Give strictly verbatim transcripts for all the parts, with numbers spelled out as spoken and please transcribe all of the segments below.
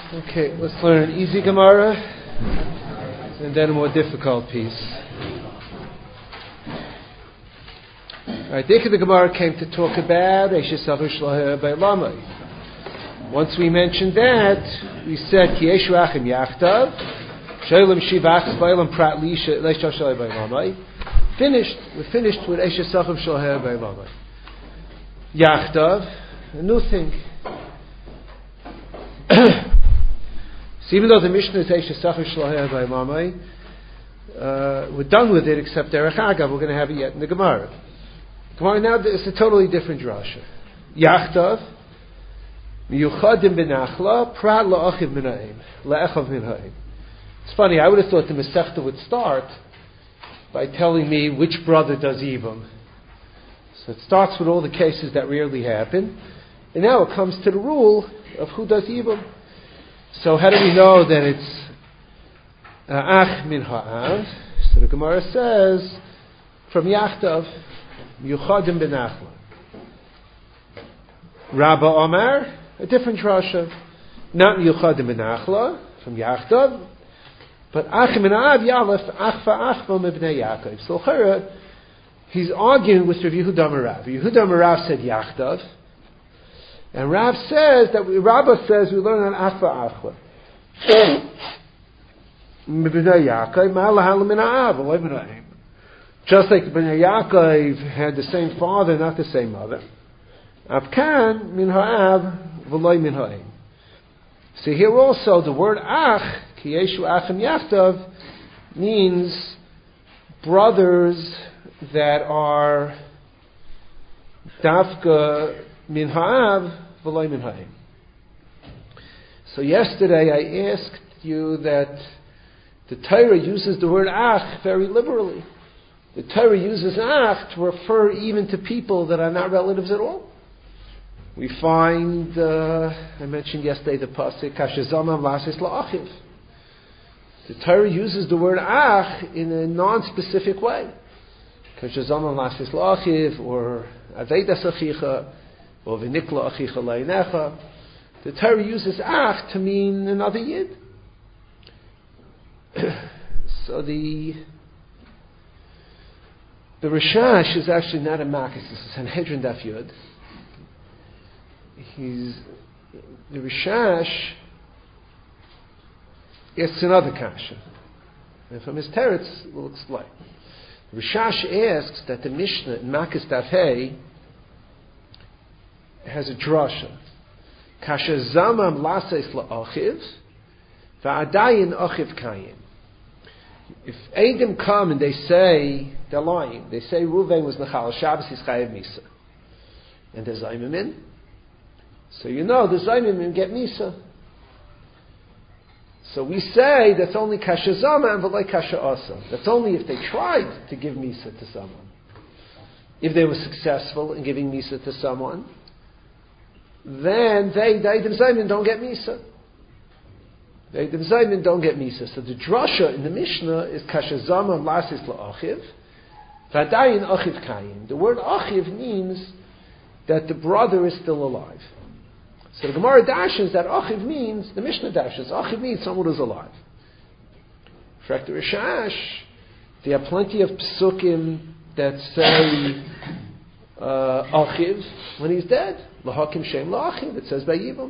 Okay, let's learn an easy Gemara and then a more difficult piece. Alright, the Gemara came to talk about Eishes Avish Laheh Beilamai. Once we mentioned that, we said Ki Yeshu Achim Yachtav Shalem Shivach Beilam Prat Leisha Leisha Shalei Beilamai. Finished. We finished with Eishes Avish Laheh Beilamai. Yachtav, a new thing. So even though the Mishnah is Eishes Avish Laheh Beilamai, uh, we're done with it except Derech Agav. We're going to have it yet in the Gemara. Gemara now it's a totally different drasha. Yachtav Miyuchadim Benachla Prat La'achiv Minaim La'echav Minaim. It's funny. I would have thought the Masechta would start by telling me which brother does Yibum. So it starts with all the cases that rarely happen, and now it comes to the rule of who does Yibum. So how do we know that it's Ach Min Ha'av? So the Gemara says from Yachtav Yuchadim Benachla. Rabba Omar, a different drasha, not Yuchadim Benachla from Yachtav, but Ach Min Ha'av Yalef Ach Fa'achba Mibnei Yaakov. So Chera, he's arguing with Rav Yehuda Marav. Yehuda Marav said Yachtav, and Rav says that Rabbah says we learn on Ach Fa'achba. Mibnei Yaakov Ma'alahalim Min Ha'av Olay Min. Just like Bnei Yaakov had the same father, not the same mother. Avkan min ha'av v'loy min ha'im. See here also the word ach, ki yeshu achim yachtav, means brothers that are dafka min ha'av v'loy min ha'im. So yesterday I asked you that the Torah uses the word ach very liberally. The Torah uses ach to refer even to people that are not relatives at all. We find, uh, I mentioned yesterday the pasuk, Kashazama Vasis La'achiv. The Torah uses the word ach in a non-specific way. Kashazama Vasis La'achiv, or Avedas Achicha, or V'nikla Achicha La'inecha. The Torah uses ach to mean another yid. So the The Rishash is actually not a Makis. This is Sanhedrin Daf Yud. He's the Rishash. Asks another kasha, and from his teretz we'll explain. The Rishash asks that the Mishnah in Makis Daf Hey has a drasha. Kasha zamam laseis la'achiv va'adayin achiv kayim. If Edom come and they say, they're lying, they say Ruvain was Nechal Shabbos, he's Chayev Misa. And there's Zaymim. So you know the Zaymim get Misa. So we say that's only Kasha Zama and V'lai Kasha Asa. That's only if they tried to give Misa to someone. If they were successful in giving Misa to someone, then they, the Edom Zaymim don't get Misa. The Zaymin don't get Misa. So the drasha in the Mishnah is Kasha Zama Lasis La'achiv V'adayin Achiv Kayim. The word Achiv means that the brother is still alive. So the Gemara dashes that Achiv means, the Mishnah dashes, Achiv means someone who's alive. Frak the Rishash, there are plenty of Pesukim that say uh, Achiv when he's dead. L'hakim Shem La'achiv, it says by Yibum.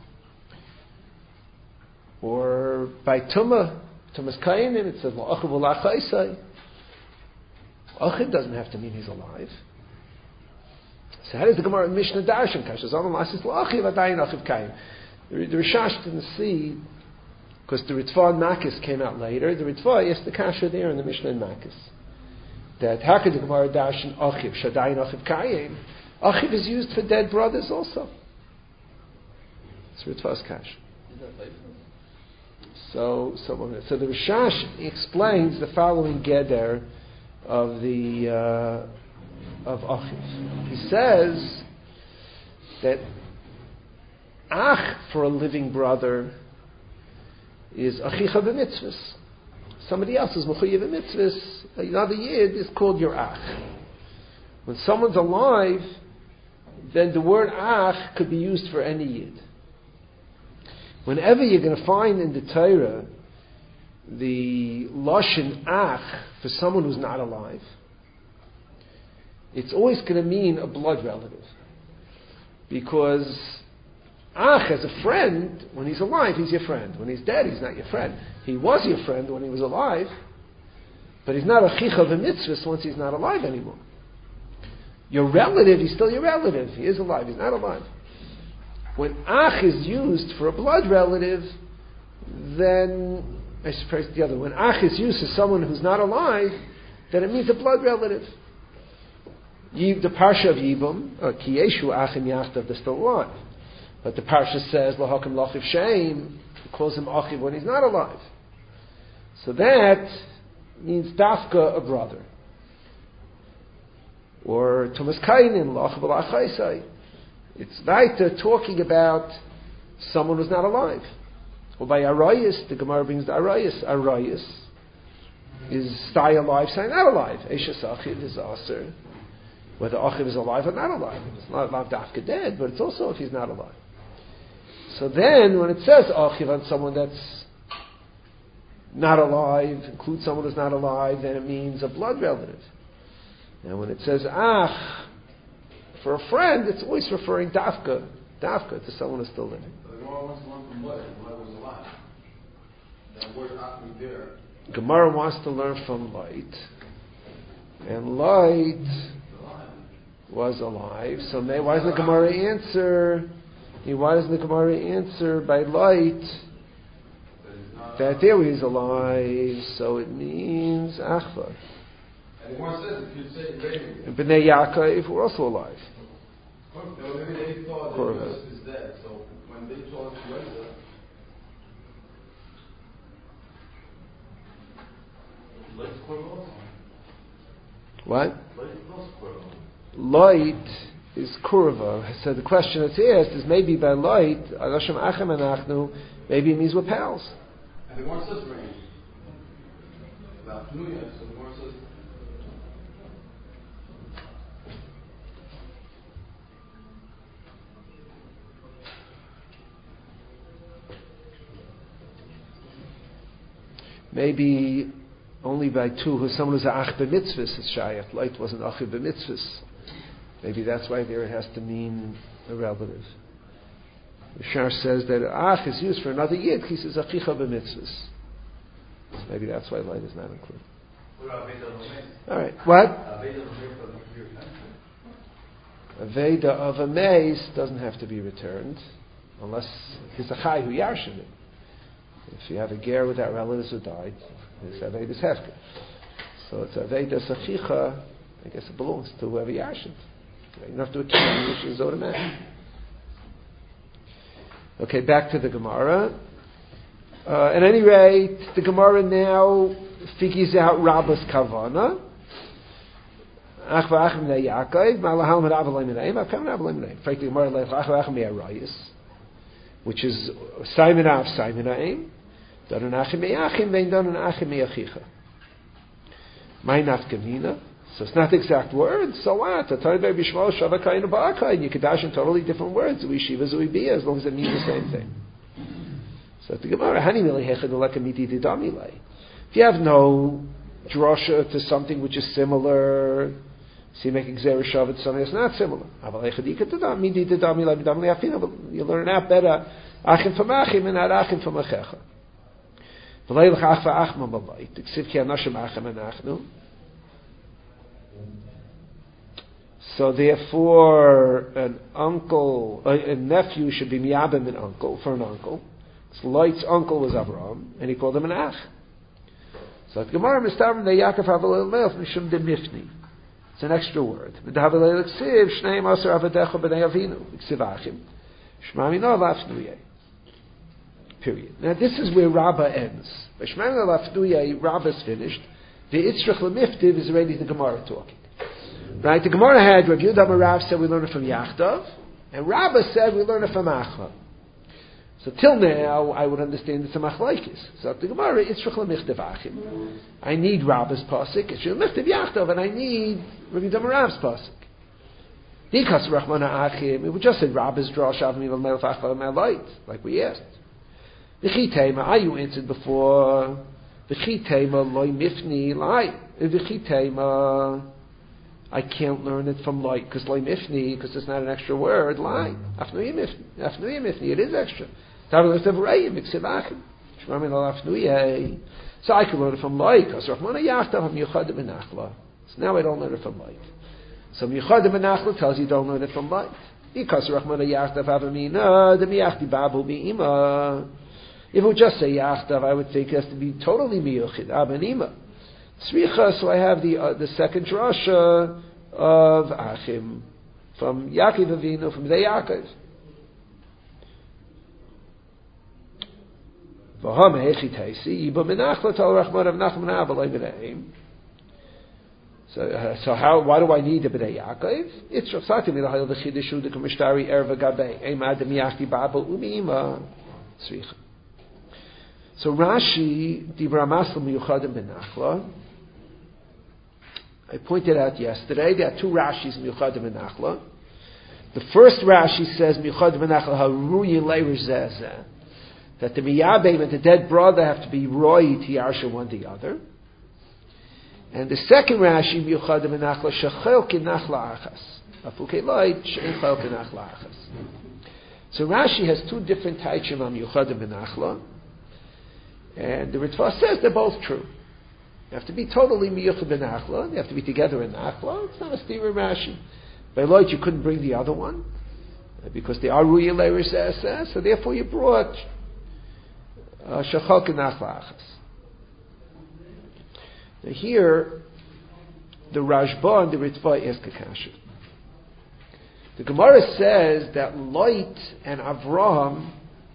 Or by Tumah, Tumah's Kainim, it says, La'achiv u'la'chaisai. Achiv doesn't have to mean he's alive. So how does the Gemara Mishnah Darshan? Kasha Zaman Lasis La'achiv Adayin Achiv Kayim. The the Rishash didn't see, because the Ritva and Makis came out later, the Ritva asked the Kasha there in the Mishnah and Makis. That how could the Gemara Darshan Achiv, Shadayin Achiv Kayim? Achiv is used for dead brothers also. It's Ritva's Kasha. So, so, so the Rishash explains the following geder of the uh, of Achiv. He says that Ach for a living brother is Achicha b'mitzvahs. Somebody else is Mechuyev b'mitzvahs. Another yid is called your Ach. When someone's alive, then the word Ach could be used for any yid. Whenever you're going to find in the Torah the lashon ach for someone who's not alive, it's always going to mean a blood relative. Because ach, as a friend, when he's alive, he's your friend. When he's dead, he's not your friend. He was your friend when he was alive, but he's not a chicha v'mitzvah once he's not alive anymore. Your relative, he's still your relative. He is alive, he's not alive. When ach is used for a blood relative, then, I suppose the other, when ach is used as someone who's not alive, then it means a blood relative. The parsha of Yibum, ki yeshu achim yachtav, they're still alive. But the parsha says, Lahakim lachiv shem, it calls him achiv when he's not alive. So that means dafka, a brother. Or Thomas Kainin, lachiv alachaisai. It's weiter talking about someone who's not alive. Or by Arayas, the Gemara brings the Arayas. Arayas is stay alive, stay not alive. Eshes achiv is aser. Whether achiv is alive or not alive. It's not not dafka dead, but it's also if he's not alive. So then, when it says achiv on someone that's not alive, includes someone who's not alive, then it means a blood relative. And when it says ach for a friend, it's always referring dafka, dafka to someone who's still living. Gemara wants to learn from light. Light was alive. That word ach was there. Gemara wants to learn from light, and light was alive. So may, why doesn't the Gemara answer? Why doesn't the Gemara answer by light that there he's alive? So it means achva. And the Gemara says if you say Raving. And Bnei Yaakov were also alive. No, maybe they thought that Yosef is dead. So when they told Yosef, light's Korva. What? Light is also Korva. Light is kurva. So the question that's asked is maybe by light, Adasham Achem Anachnu, maybe it means we're pals. And the Gemara says rain. About Pnuya, so the Gemara says. Maybe only by two, who's someone who's a ach b'mitzvahs is shayach. Light wasn't ach b'mitzvahs. Maybe that's why there it has to mean a relative. The Shar says that ach is used for another yid. He says achicha b'mitzvahs. So maybe that's why light is not included. All right. What? A veda of a mace doesn't have to be returned unless he's a chai who yarshin it. If you have a ger without relatives who died, it's Aveda's Hefker. So it's Aveda's Achicha, I guess it belongs to whoever Yashint. You don't have to accuse him, which is automatic. Okay, back to the Gemara. Uh, at any rate, the Gemara now figures out Rabba's Kavana. Ach v'achim ne Yaakov, ma'alahal med avalei minayim, akam ne avalei minayim. Frankly, the Gemara lech ach v'achim ne Arayis, which is Simon Av Simon Aim. Don an achim me'achim, vein don an achim me'achicha. My nafkamina. So it's not the exact word. So what? Ataybe b'shmo shavakayin ba'akayin. You could dash in totally different words. Zui shiva, zui bia, as long as it means the same thing. So the Gemara, hani mili hechad ulekamiti didamilei. If you have no drosha to something which is similar, so you make exer shav to something that's not similar. Aval echadika didamiti didamilei b'damilei afina. You learn out better achim from achim and not achim from achecha. So therefore, an uncle, a, a nephew should be miyabim an uncle for an uncle. So Light's uncle was Avraham, and he called him an ach. So at Gemara Mistavim the Yaakov Havalel Leil Mishum de Mifni. It's an extra word. V'dahavalel Ksiv Shneim Aser Avadecha B'nei Avinu Ksiv Achim Shma Mino Lafnuyei. Period. Now this is where Rabbah ends. By Shema Lafnuyei, Rabbah's finished. The Itzrach Lemiftiv is already the Gemara talking. Right? The Gemara had Rav Yehuda Marav said we learn it from Yachdav, and Rabbah said we learn it from Achla. So till now, I would understand it's a machlaikis. So the Gemara, Itzrach Lemiftiv Achim. I need Rabbah's pasuk. It's Lemiftiv Yachdav, and I need Rav Yehuda Marav's pasuk. Dikas Rachmana Achim. It would just say Rabbah's draw Shav Mival Melech Achla Melite, like we asked. V'chitema, ah, you answered before. V'chitema loy mifni lai. V'chitema, I can't learn it from loy, because loy mifni, because it's not an extra word, lai. Afnuya mifni, afnuya mifni, it is extra. Tav le'tevrayim, miksivachim. Shmamin al afnuya. So I can learn it from loy, because Rachmana yachtav ha-miyuchadim benachla. So now I don't learn it from light. So Miyuchadim Benachla tells you don't learn it from light. Because Rachmana Yachtav Avamina, the Miyachti Babu Bi'ima. If it would just say Yachtav, I would think it has to be totally Miyuchid, Abanima. Sricha, so I have the uh, the second drasha of Achim, from Yaakov Avinu, from the Yaakov. V'ham Hechi Taisi, Iba Benachla Tal Rachmana V'nachman Avalei B'na'im. So, uh, so how? Why do I need the B'nai Yaakov? It's Rafsati Milahayil the Chidishu the Kameshtari Erva Gabei Eimad the Miyachti Babel Umiima Sricha. So Rashi Dibra Masl Miyuchadim Benachla. I pointed out yesterday there are two Rashis Miyuchadim Benachla. The first Rashi says Miyuchadim Benachla Haruyin Leir Zezeh, that the Miyabeim and the dead brother have to be Roy Tiyarsha one the other. And the second Rashi, Miyuchadim Benachla, Shechel Kinachla Achas. Afukei Loit, Shechel Kinachla Achas. So Rashi has two different Taichim on Miyuchadim Benachla. And the Ritva says they're both true. You have to be totally Miyuchad Benachla. You have to be together in Nachla. It's not a Stira Rashi. By Loit, you couldn't bring the other one. Because they are Ruya Leiris Esa. So therefore you brought uh, Shechel Kinachla Achas. Now here, the Rashba and the Ritva ask a kasha. The Gemara says that Lot and Avraham,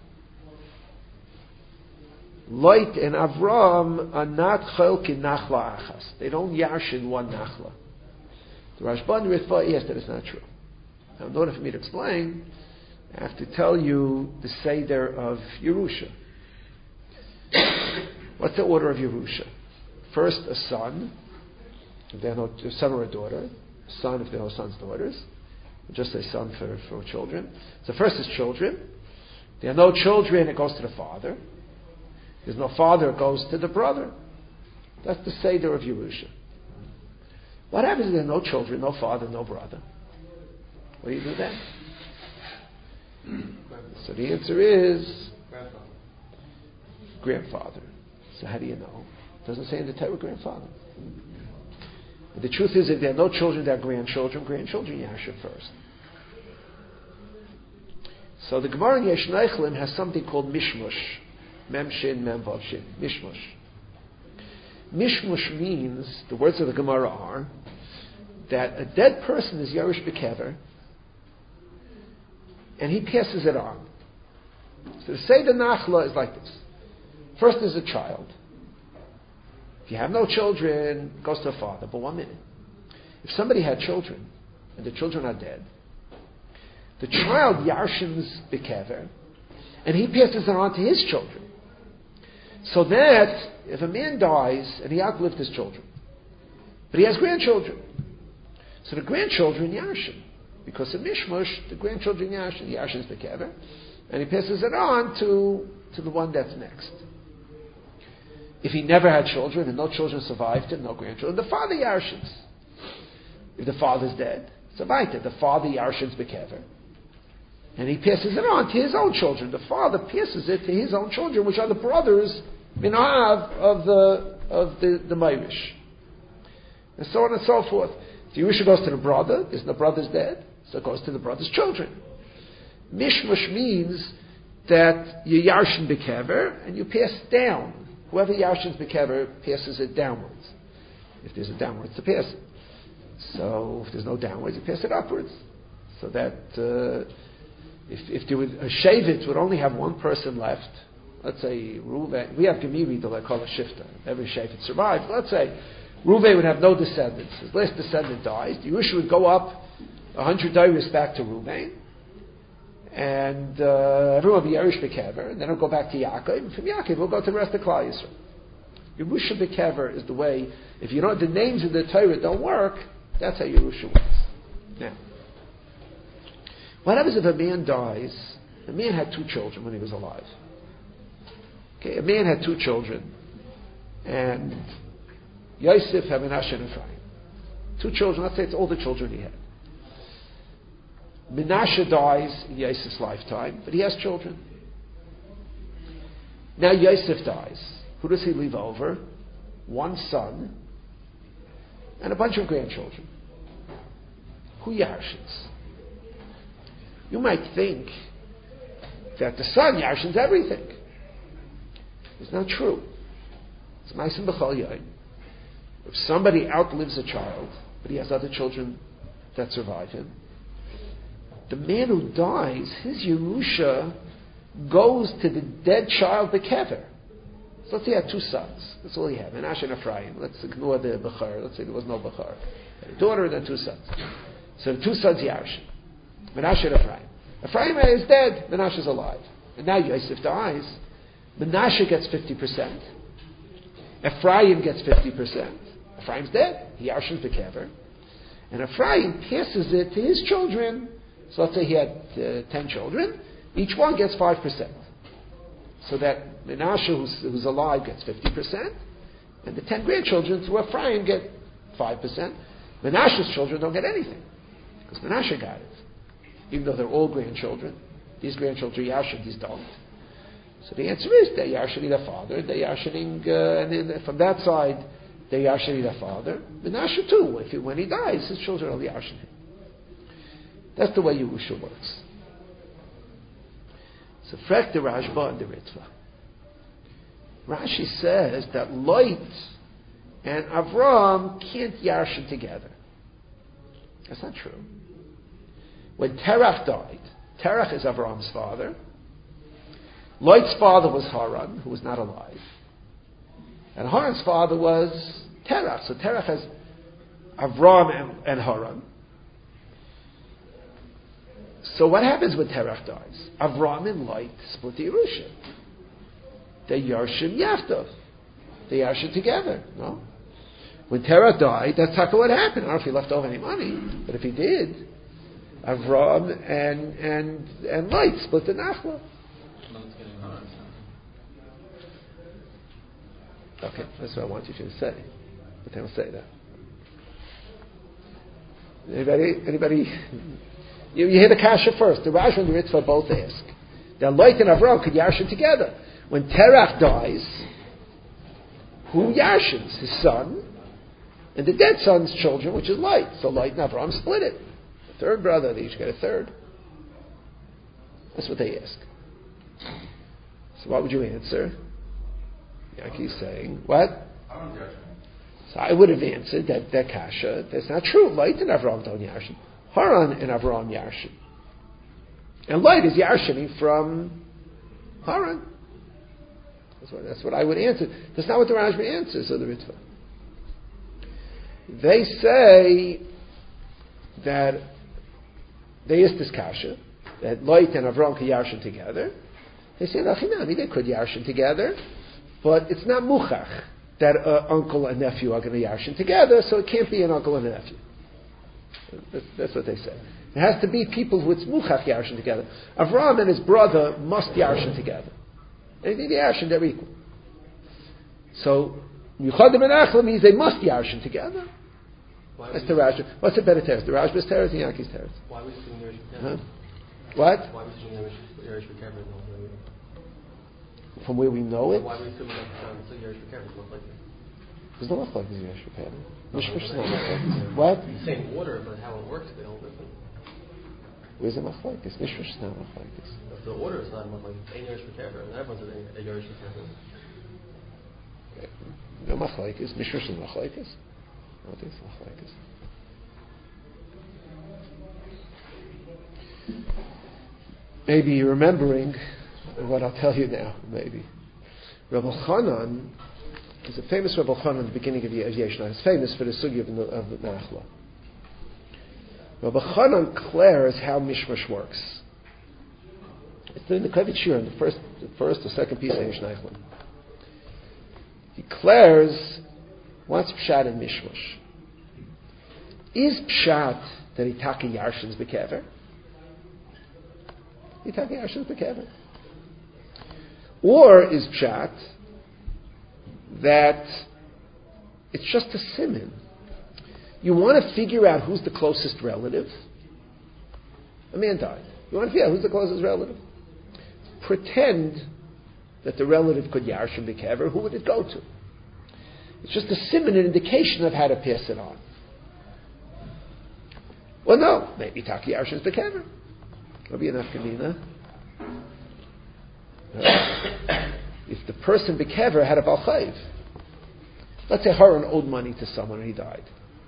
Lot and Avraham are not chelk in nachla achas. They don't yarshin one nachla. The Rashba and the Ritva ask that it's not true. Now, in order for me to explain, I have to tell you the Seder of Yerusha. What's the order of Yerusha? First, a son, if there are no a son or a daughter. A son, if there are no sons, daughters. We'll just say son for, for children. So first is children. If there are no children, it goes to the father. If there's no father, it goes to the brother. That's the Seder of Yerusha. What happens if there are no children, no father, no brother? What do you do then? So the answer is grandfather. grandfather. So how do you know? It doesn't say in the Torah grandfather. But the truth is, if there are no children, there are grandchildren. Grandchildren, Yasha first. So the Gemara in Yesh Neichlin has something called Mishmush. Mem Shin, Mem Vav Shin. Mishmush. Mishmush means, the words of the Gemara are, that a dead person is Yerush Bekever, and he passes it on. So to say the Nachla is like this. First is a child. If you have no children, it goes to a father. But one minute. If somebody had children, and the children are dead, the child Yarshins Bekever, and he passes it on to his children. So that, if a man dies, and he outlived his children, but he has grandchildren, so the grandchildren Yarshin, because of Mishmush, the grandchildren Yarshin, Yarshin's Bekever, and he passes it on to, to the one that's next. If he never had children, and no children survived him, no grandchildren, the father Yarshins. If the father's dead, survived the father Yarshins Bekever. And he passes it on to his own children. The father passes it to his own children, which are the brothers Minav of the of the, the Meirish. And so on and so forth. The Yerusha goes to the brother, because the brother's dead, so it goes to the brother's children. Mishmush means that you Yarshin Bekever, and you pass down. Whoever Yarshin's Bekever passes it downwards. If there's a downwards to pass it. So if there's no downwards, you pass it upwards. So that uh, if if there was a Shavit would only have one person left, let's say Reuven, we have Gemiri that I call a shifter. Every Shavit survives. Let's say Reuven would have no descendants. His last descendant dies. The Yerusha would go up a hundred dairis back to Reuven, and uh, everyone will be Yerush Bekever, and then it'll go back to Yaakov, and from Yaakov we'll go to the rest of Klal Yisrael. Yerusha Bekever is the way. If you know the names of the Torah don't work, that's how Yerusha works. Now, what happens if a man dies? A man had two children when he was alive. Okay, a man had two children, and Yosef had Menashe and Ephraim. Two children, let's say it's all the children he had. Menashe dies in Yosef's lifetime, but he has children. Now Yosef dies. Who does he leave over? One son and a bunch of grandchildren. Who yarshins? You might think that the son yarshins everything. It's not true. It's ma'asim b'chol yain. If somebody outlives a child, but he has other children that survive him, the man who dies, his Yerusha goes to the dead child bekever. So let's say he had two sons. That's all he had. Menashe and Ephraim. Let's ignore the Bechar. Let's say there was no Bechar. He had a daughter and then two sons. So the two sons Yarshin. Menashe and Ephraim. Ephraim is dead. Menashe is alive. And now Yosef dies. Menashe gets fifty percent. Ephraim gets fifty percent. Ephraim's dead. He Yarshins bekever. And Ephraim passes it to his children. So let's say he had uh, ten children. Each one gets five percent. So that Menashe, who's, who's alive, gets fifty percent. And the ten grandchildren through Ephraim get five percent. Menashe's children don't get anything. Because Menashe got it. Even though they're all grandchildren. These grandchildren are Yarshin, these don't. So the answer is they're Yarshining their father. They're Yarshining, uh, and then from that side, they're Yarshining their father. Menashe too. If he, when he dies, his children are Yarshining. That's the way Yerusha works. So frek the Rashba and the Ritva. Rashi says that Lot and Avram can't Yarshin together. That's not true. When Terach died, Terach is Avram's father. Lot's father was Haran, who was not alive. And Haran's father was Terach. So Terach has Avram and, and Haran. So what happens when Terach dies? Avram and Lot split the Yerusha. They Yarshim Yaftav. They Yarshim together. No? When Terach died, that's how what happened. I don't know if he left over any money, but if he did, Avram and and and Lot split the Nachla. Okay, that's what I want you to say. But they don't say that. Anybody? Anybody? You, you hear the kasha first. The Rashba and the Ritva both ask. Now, Lot and Avram could yarshin together. When Terach dies, who yarshins? His son and the dead son's children, which is Lot. So Lot and Avram split it. The third brother, they each get a third. That's what they ask. So what would you answer? Yanki's saying, what? So I would have answered that, that kasha, that's not true. Lot and Avram don't yarshin. Haran and Avram yarshin. And Lot is yarshining from Haran. That's what, that's what I would answer. That's not what the Rashba answers, or the Ritva. They say that they ask this kasha, that Lot and Avram could yarshin together. They say, Lachinami, they could yarshin together, but it's not muchach that uh, uncle and nephew are going to yarshin together, so it can't be an uncle and a nephew. That's, that's what they say. It has to be people who it's muchach yarshin together. Avram and his brother must yarshin together. And if they yarshin, they're equal. So, Yuchadim and Achla means they must yarshin together. Why That's the Rashba. What's the better teretz? The Rashba's teretz and Yanki's teretz? Why was he doing huh? What? Why was he doing Yerush Bekever? From where we know it? Why was he doing Yerush Bekever? There's no machlokes in Yerush Bekever. Mishmash is not machlokes. What? The same order, but how it works, they all different. Where's the machlokes? Mishmash is not machlokes. The order is not machlokes. Ein Yerush Bekever, and everyone's a Yerush Bekever. No machlokes. Mishmash is machlokes. I don't think it's machlokes. Maybe you're remembering what I'll tell you now. Maybe Rabbi Chanan is a famous Rabbi Chanan at the beginning of Yeshna. He's famous for the sugi of, of Nachla. Rabbi Chanan declares how Mishmash works. It's in the Kavit Shir, in the first, the first or second piece of Yeshna. He declares what's pshat in Mishmash. Is pshat that Itaki Yarshin's bekever? Itaki Yarshin's bekever. Or is pshat that it's just a siman. You want to figure out who's the closest relative. A man died. You want to figure out who's the closest relative. Pretend that the relative could yarshim b'kever. Who would it go to? It's just a siman, an indication of how to pass it on. Well, no. Maybe taki yarshim b'kever. It'll be enough kamina. If the person b'kever had a balchayv, let's say Haran owed money to someone and he died.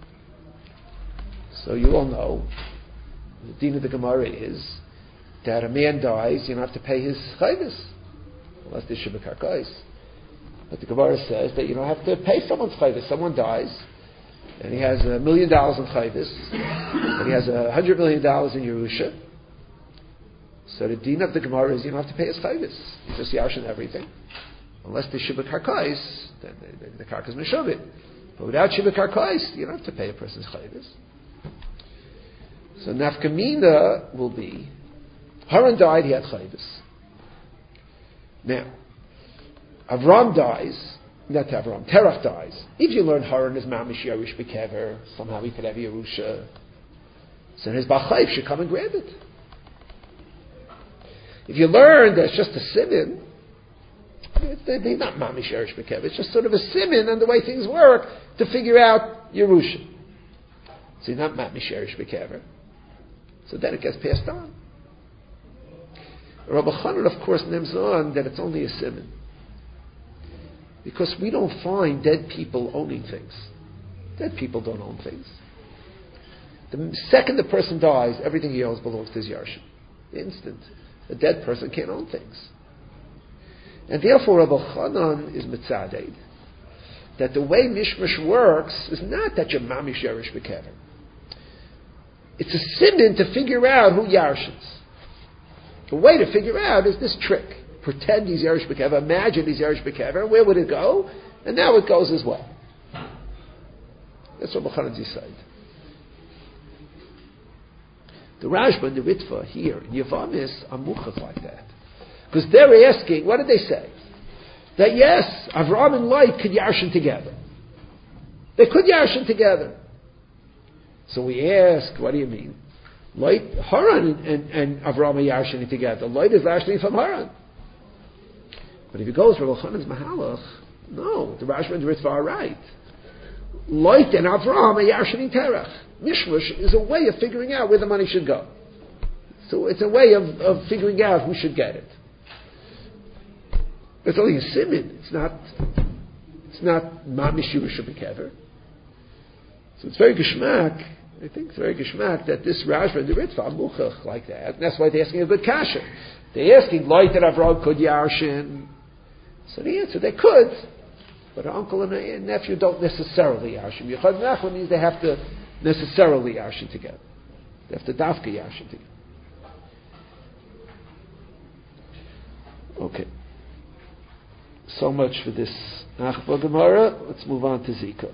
So you all know, the deen of the Gemara is that a man dies, you don't have to pay his chayvus, unless there's shibakarkais. But the Gemara says that you don't have to pay someone's chayvus. Someone dies, and he has a million dollars in chayvus, and he has a hundred million dollars in Yerusha. So the deen of the Gemara is you don't have to pay his chayvus. You just yarshin everything. Unless there's shibakarkais, then the, the, the karkas meshuvit. But without shibakarkais, you don't have to pay a person's chayvus. So nafkamina will be, Haran died, he had chayvus. Now, Avram dies, not Avram, Terach dies. If you learn Haran is mamish yarush bekever, somehow he could have Yerusha, so his bachayv should come and grab it. If you learn that it's just a simin, they're not mamish yarush bekever, it's just sort of a simin and the way things work to figure out Yerusha. So you're not mamish yarush bekever. So then it gets passed on. Rabbi Chanan, of course, names on that it's only a siman. Because we don't find dead people owning things. Dead people don't own things. The second the person dies, everything he owns belongs to his yarshim. Instant. A dead person can't own things. And therefore, Rabbi Chanan is mitzaded that the way mishmash works is not that you're mamish yarish bekever. It's a siman to figure out who yarshins. The way to figure out is this trick. Pretend he's Yerush B'kever, imagine he's Yerush B'kever, where would it go? And now it goes as well. That's what B'chanan's said. The Rashba and the Ritva here in Yavamis are muchach like that. Because they're asking, what did they say? That yes, Avram and Lot could yarshin together. They could yarshin together. So we ask, what do you mean? Lot, Haran and, and, and Avram are yarshining together. Lot is yarshining from Haran. But if he goes Rabbi Chanan's Mahalach, no, the Rashba and the Ritva are right. Lot and Avram are yarshining Terach. Mishmush is a way of figuring out where the money should go. So it's a way of, of figuring out who should get it. It's only a simin. It's not. It's not mamish Yerusha b'kever. So it's very geschmack. I think it's very geschmack that this Rashba and the Ritva are muchach like that. And that's why they're asking a good kasha. They're asking, Lot and Avram could yarshin. So the answer, they could. But an uncle and a nephew don't necessarily yarshin. Yechad Nachman means they have to necessarily yarshin together. They have to dafka yarshin together. Okay. So much for this Achba Gemara. Let's move on to Zika.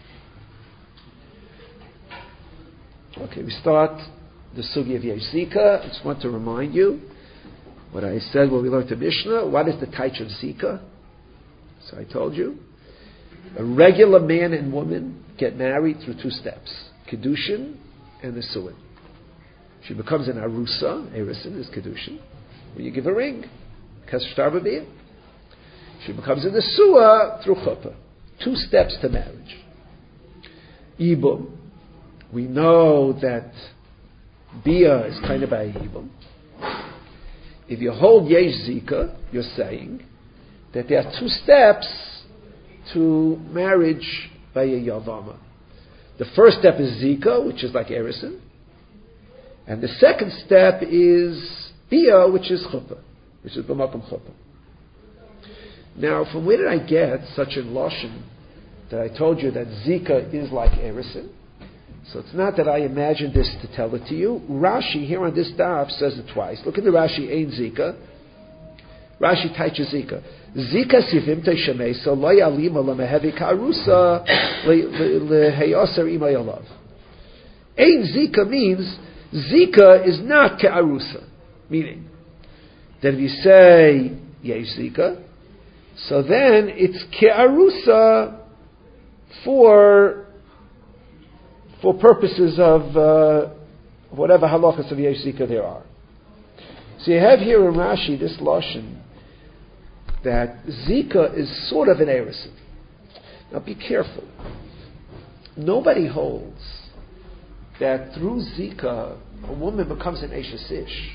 Okay, we start the sugi of Yesh Zika. I just want to remind you what I said when we learned the Mishnah. What is the taich of Zika? So I told you. A regular man and woman get married through two steps. Kedushin and the Suin. She becomes an Arusa. Erisin is Kedushin. When you give a ring. Kashtar Babir. She becomes an Nesua through Chuppah. Two steps to marriage. Ibum. We know that Bia is kind of a Ibum. If you hold Yesh Zika, you're saying that there are two steps to marriage by a Yavama. The first step is Zika, which is like Erison. And the second step is Bia, which is Chuppah, which is B'makom Chuppah. Now, from where did I get such a Lashon that I told you that Zika is like Erison? So it's not that I imagined this to tell it to you. Rashi, here on this daf, says it twice. Look at the Rashi, Ein Zika. Rashi taicha Zika. Zika sivim teishamei, so lo yalima lemehevi ka'arusa leheyoser imay alav. Ein Zika means, Zika is not ka'arusa. Meaning, that if you say, yesh zika. So then it's ke'arusa for for purposes of uh, whatever halachas of yesh zika there are. So you have here in Rashi this lashon that zika is sort of an erusin. Now be careful. Nobody holds that through zika a woman becomes an eshes ish.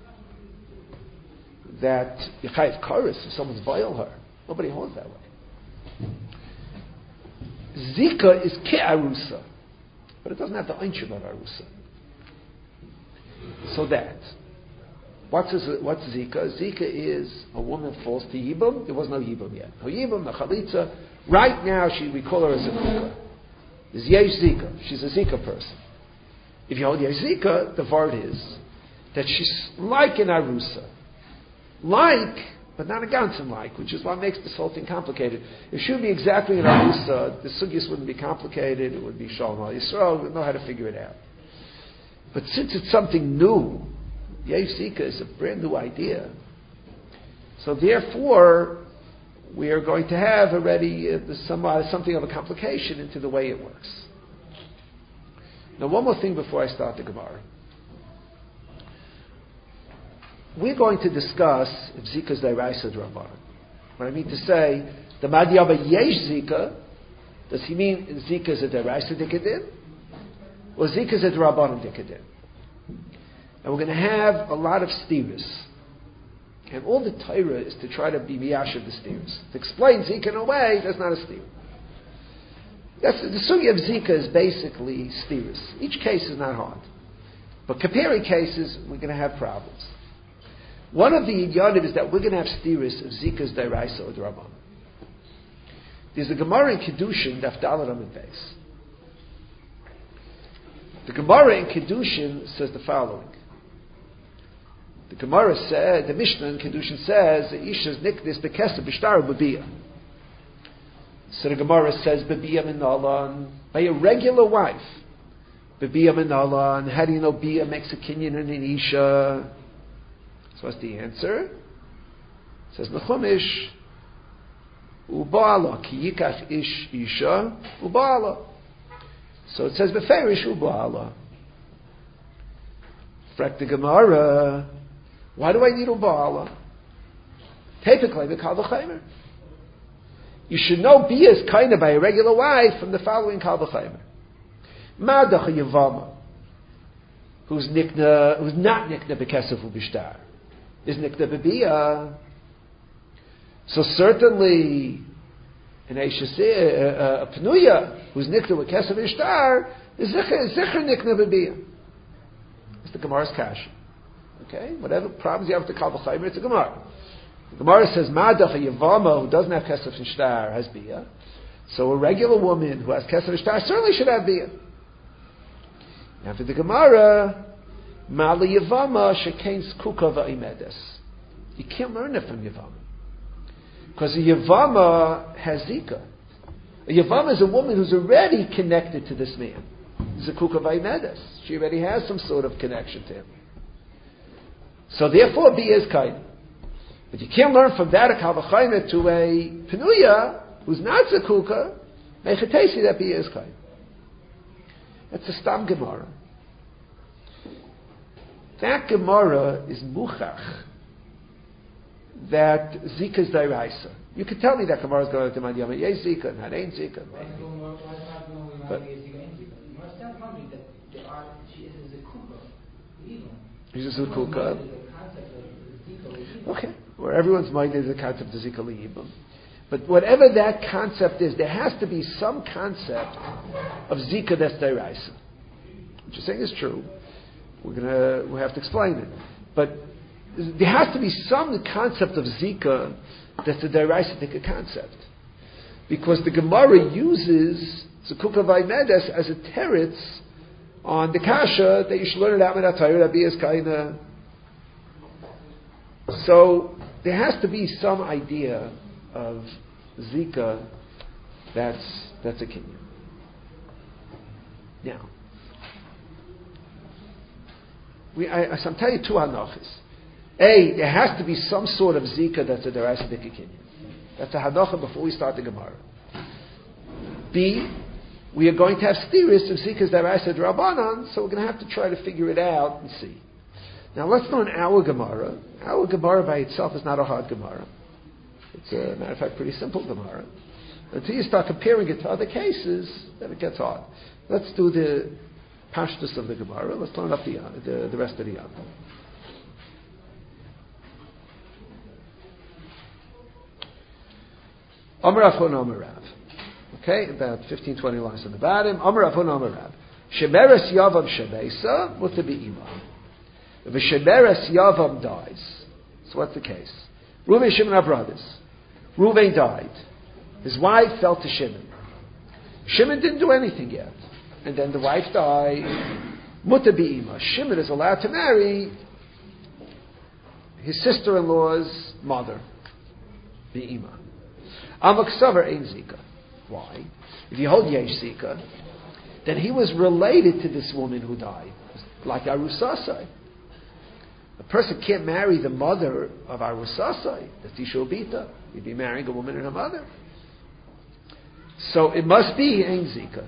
That Yechayev Karis, if someone's vile her. Nobody holds that way. Zika is ke'arusa, but it doesn't have the einshim of arusa. So that, what's, his, what's Zika? Zika is a woman falls to Yibum. There was no Yibum yet. No Yibum, no Chalitza. Right now, she, we call her as a Kuka. There's Yesh Zika. She's a Zika person. If you hold Yesh Zika, the word is that she's like an arusa. Like, but not a ganzen like, which is what makes this whole thing complicated. If she would be exactly an arusa, the sugyas wouldn't be complicated. It would be shalom al Yisrael. We'd know how to figure it out. But since it's something new, Yesh Zika is a brand new idea. So therefore, we are going to have already uh, some, uh, something of a complication into the way it works. Now, one more thing before I start the Gemara. We're going to discuss if Zika is Deraisa D'Rabbanan. What I mean to say, the Madhyaba Yesh Zika, does he mean Zika is a Deraisa Dikadin? Or Zika is a D'Rabbanan Dikadin? And we're going to have a lot of steers. And all the Torah is to try to be miyashiv the steers. To explain Zika in a way, that's not a steer. That's, the sugya of Zika is basically steers. Each case is not hard. But comparing cases, we're going to have problems. One of the idiotim is that we're going to have steers of Zika's Deraisa or D'Rabbanan. There's a Gemara in Kedushin, Daf Daled Amud Beis. The Gemara in Kedushin says the following. The Gemara said, the Mishnah in Kedushin says, Isha's nikdis bekesa b'shtar b'biyah. So the Gemara says, b'biyah minalan, by a regular wife. B'biyah minalan, how do you know biyah makes a kinyan in an Isha? So what's the answer? It says, Nechumish, uba'ala, ki yikach ish Isha, uba'ala. So it says, b'ferish uba'ala. Frak the Gemara, why do I need uba'ala? Typically, the kal v'chaymer. You should know biyah is kind of by a regular wife from the following kal v'chaymer. Madach yavama, who's nikna, who's not nikna b'kesef u'bishtar, is nikna b'biyah. So certainly, an eishes a pnuya who's nikna with kesef u'bishtar is zicher nikna b'biyah. It's the Gemara's kasha. Okay, whatever problems you have with the kal v'chaymer, it's a Gemara. The Gemara says, Ma'adach a Yavama who doesn't have Kesef and Shtar has Biyah. So a regular woman who has Kesef and Shtar certainly should have Biyah. Now for the Gemara, Ma'ala Yavama shekain skuka va'imedes. You can't learn it from Yavama. Because a Yavama has Zika. A Yavama is a woman who's already connected to this man. Zekuka va'imedes. She already has some sort of connection to him. So therefore Biyah is kind. But you can't learn from that a kal v'chaymer to a penuya who's not zekuka, mechatesi that Biyah is kind. That's a stam Gemara. That Gemara is muchach that Zika is Deraisa. You could tell me that Gemara is going to demand Yama Yeh Zika and that ain't Zika. But she's a zekuka. Okay, where everyone's mind is the concept of Zika L'Yibam. But whatever that concept is, there has to be some concept of Zika that's Deraisa. What you're saying is true. We're gonna we have to explain it. But there has to be some concept of Zika that's a Deraisa Dika concept. Because the Gemara uses Zekuka Vaimedes as a teretz on the kasha that you should learn it out in Atayr, that is kind of. So there has to be some idea of Zika that's that's a kinyan. Now, we I, I, I'll tell you two halachas. A, there has to be some sort of zika that's a deraisa dikikinyan. That's a hadacha before we start the Gemara. B, we are going to have steris of zikas deraisa d'Rabbanan, so we're going to have to try to figure it out and see. Now let's learn our Gemara. Our Gemara by itself is not a hard Gemara. It's a matter of fact pretty simple Gemara. Until you start comparing it to other cases, then it gets hard. Let's do the pashtus of the Gemara. Let's learn up the, the, the rest of the Yom. Amar Afon Amar Rav. Okay, about fifteen, twenty lines on the bottom. Amar Afon Amar Rav. Shemeres Yavam Shebeisa, mutter be'ima. If a Shemeres Yavam dies, so what's the case? Reuven and Shimon are brothers. Reuven died. His wife fell to Shimon. Shimon didn't do anything yet. And then the wife died. Mutter be'ima. Shimon is allowed to marry his sister-in-law's mother. Be'ima. Amaksavar ein zika. Why? If you hold yesh zika, then he was related to this woman who died, like Arusasai. A person can't marry the mother of Arusasai. That's Ishobita. You'd be marrying a woman and her mother. So it must be ein zika.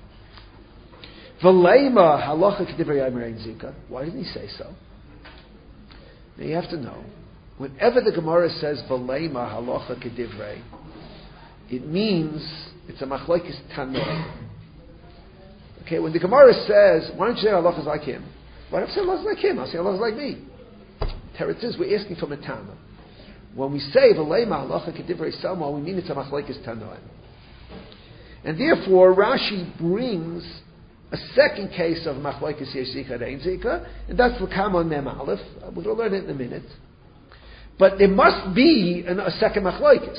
V'leima halacha k'divrei Yomer ein zika. Why didn't he say so? Now you have to know. Whenever the Gemara says v'leima halacha k'divrei, it means it's a machlokes tanoi. Okay, when the Gemara says, why don't you say halacha is like him? Why don't you say halacha is like him? I'll say halacha is like me. Teretz is, we're asking from a Tana. When we say v'leima halacha k'divrei Salma, we mean it's a machlokes tanoi. And therefore, Rashi brings a second case of machlokes yesh zika ein zika, and that's l'kama mem aleph. We'll learn it in a minute. But there must be an, a second machlokes.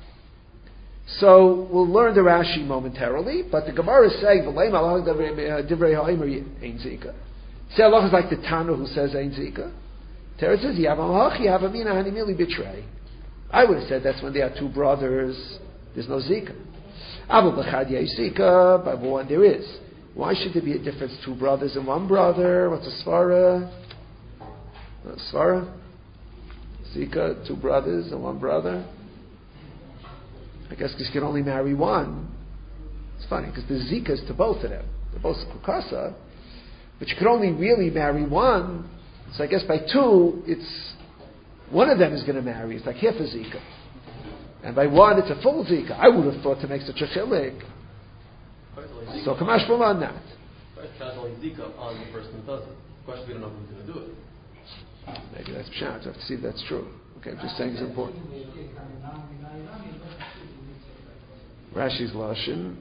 So we'll learn the Rashi momentarily, but the Gemara is saying v'leima halacha divrei ha'omer ein zika. Say halacha is like the Tana who says ein zika. Teretz says yavam ha'chi havamina hanimili betray. I would have said that's when there are two brothers. There's no zika. Aval b'chad yesh zika, but one there is. Why should there be a difference? Two brothers and one brother. What's a svara? A svara? Zika, two brothers and one brother. I guess because you can only marry one. It's funny because the zika is to both of them. They're both kukasa, but you can only really marry one. So I guess by two, it's one of them is going to marry. It's like half a zika, and by one, it's a full zika. I would have thought to make such a chilik. So kamash from on that. It's only zika on the person who does it. The question we don't know who's going to do it. Maybe that's pshat. I have to see if that's true. Okay, I'm just saying it's important. Rashi's lashon.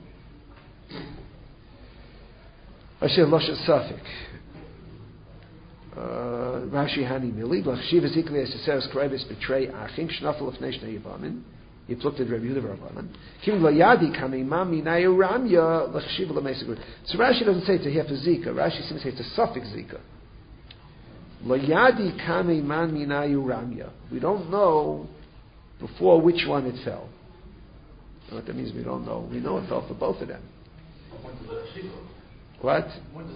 Rashi lashon safik. Rashi hani mili lachshiv zikli eseseres kreibis betray achim shnafel of neshna yivamin. He looked at Rabbi Yehuda Rabbanan. Kim lo yadi kami mami nayu ramya lachshiv lemesegru. So Rashi doesn't say it's a half a zika. Rashi seems to say it's a suffix zika. Lo yadi kami mami nayu ramya. We don't know before which one it fell. What that means we don't know. We know it fell for both of them. What?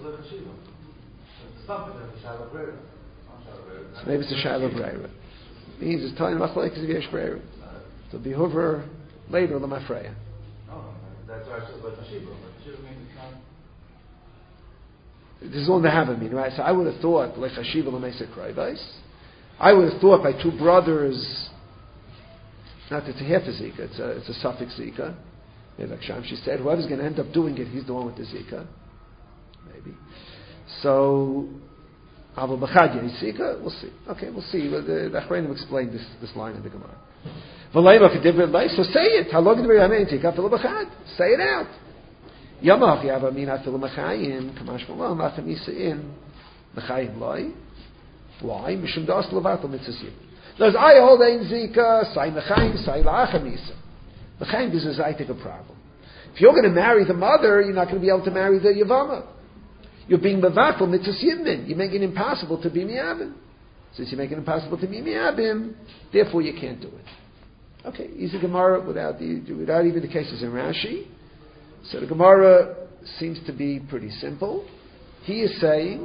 So maybe it's a Shaila Breira. It means it's telling Machlekes of Yesh Breira. So be Hoover later, Lamafreya. Oh, that's why I said about Tashiba. Tashiba means it's not. This is all the Havamim, right? So I would have thought, like Hashiva Lamesa Kraibais, I would have thought by two brothers. Not that it's a half a zika, it's a, it's a suffix zika. Maybe like Sham, she said, whoever's going to end up doing it, he's the one with the zika. Maybe. So, Aval B'chad Yeh zika, we'll see. Okay, we'll see. The, the Achrayim explained this, this line in the Gemara. V'leima k'divrei leis, so say it. Halog divrei yamein zika filo b'chad. Say it out. Yamach yava mina filo mechayim, kamash malam, lachem yisa'in, mechayim loi. Why? Mishum das levato mitzvah. There's I hold ein zika, say mechayim, say la'achamisa. Mechayim is a zaytik a problem. If you're going to marry the mother, you're not going to be able to marry the yavama. You're being mevatel mitzvah yidmin. You're making it impossible to be miyabim. Since you're making it impossible to be miyabim, therefore you can't do it. Okay, easy Gemara without the without even the cases in Rashi. So the Gemara seems to be pretty simple. He is saying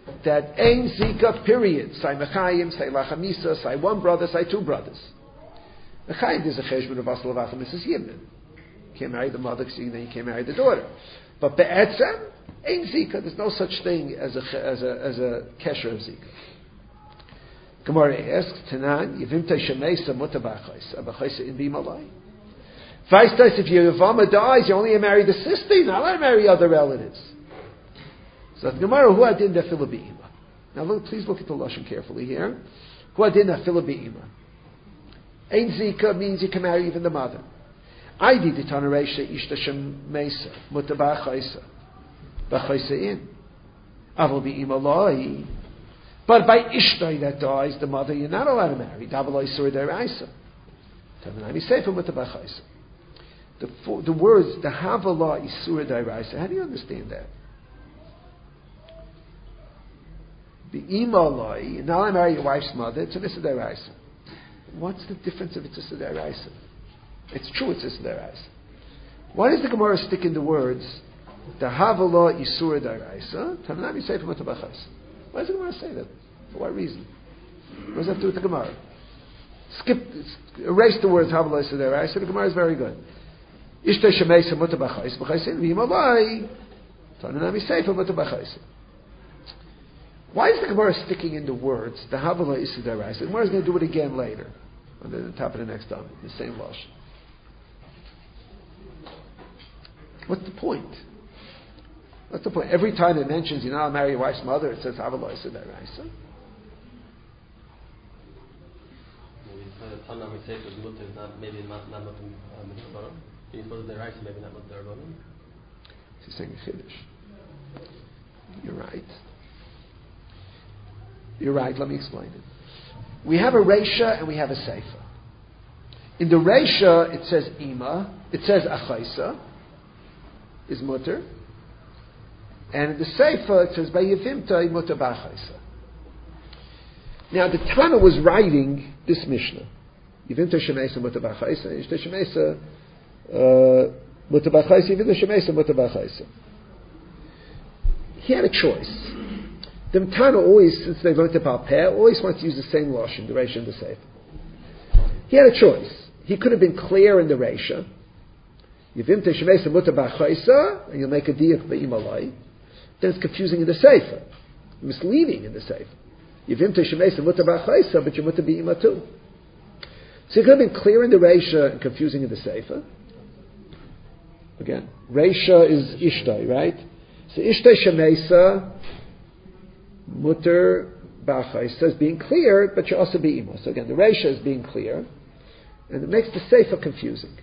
that Ein Zika, period. Say Mechayim, say Lachamisa, say one brother, say two brothers. Mechayim, there's a cheshbon of Asal Avacham, Missus Yibnin. You can't marry the mother because then you can't marry the daughter. But Be'etzem, Ein Zika, there's no such thing as a, as a, as a kesher of Zika. Gemara asks, Tanan, Yevimta Shemesa Mutabachais, Abachais in Bimalai. Vaistais, if your Yavama dies, you only marry the sister, you're not allowed to marry other relatives. So the Gemara, who adin nefila be'ima. Now look, please look at the lashon carefully here. Who adin nefila be'ima. Ein Zika means you can marry even the mother. Aidi ditana reisha ishta shemesa mutabachais bachais in. Aval be'ima loi. But by Ishtay that dies, the mother, you're not allowed to marry. Dabalai sur deraisa. Tavanami sefer mutabachaisa. The the words the Havala isur deraisa. How do you understand that? The imalai, you're not allowed to marry your wife's mother. It's a issa deraisa. What's the difference if it's issa deraisa? It's true, it's issa deraisa. Why does the Gemara stick in the words the Havala isur deraisa? Tavanami sefer mutabachaisa. Why does the Gemara say that? For what reason? What does that have to do with the Gemara? Skip, erase the words Havala Isur Deraisa. The Gemara is very good. Ishta Shemeisa Mutabachais B'chaisin V'Yimalai Tananami Seifa Mutabachais. Why is the Gemara sticking in the words the Havala Isur Deraisa? The Gemara is going to do it again later, on the top of the next time, the same lashon. What's the point? What's the point? Every time it mentions you're not allowed to marry your wife's mother, it says Havala Isur Deraisa. Maybe not not looking mitzvah. He's supposed to deraisa, maybe not look derabanan. He's saying a chiddush. You're right. You're right. Let me explain it. We have a reisha and we have a seifa. In the reisha, it says ima. It says achaisa is mutter. And in the Seifa, it says, Bayivimta imuta b'achaisa. Now, the Tana was writing this Mishnah. Yivimta shemesa muta b'achaisa, Yishta shemesa muta b'achaisa, Yivimta shemesa muta b'achaisa. He had a choice. The Tana always, since they learned about Peh, always wants to use the same lashon, the Reisha and the Seifa. He had a choice. He could have been clear in the Reisha. Yivimta shemesa muta b'achaisa, and you'll make a diak be'imalai. Then it's confusing in the Seifa, misleading in the Seifa. Yivimta shemesa muta b'achaisa, but you muta be'ima too. So it could have been clear in the Reisha and confusing in the Seifa. Again, Reisha is Ishtai, right? So Ishtai shemesa muter b'achaisa is being clear, but you also be'ima. So again, the Reisha is being clear, and it makes the Seifa confusing.